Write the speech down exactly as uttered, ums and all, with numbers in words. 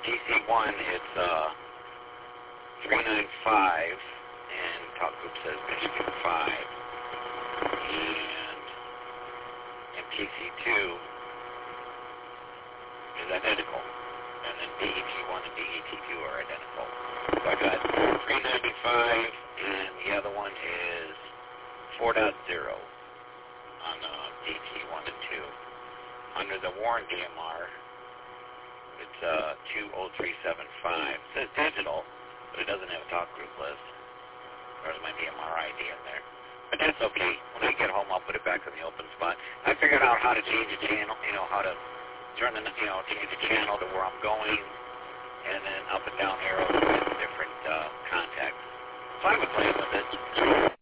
D C one, it's uh, three ninety-five, and talk group says Michigan five. And in P C two is identical. And then D E T one and D E T two are identical. So I got three ninety-five, and the other one is four point oh on uh, D T one and two. Under the Warren D M R, it's uh, two oh three seven five. It says digital, but it doesn't have a talk group list. There's my D M R I D in there. But that's okay. When I get home, I'll put it back in the open spot. I figured out how to change the channel, you know, how to turn the, you know, change the channel to where I'm going, and then up and down arrows with different uh, contacts. So I was playing with it.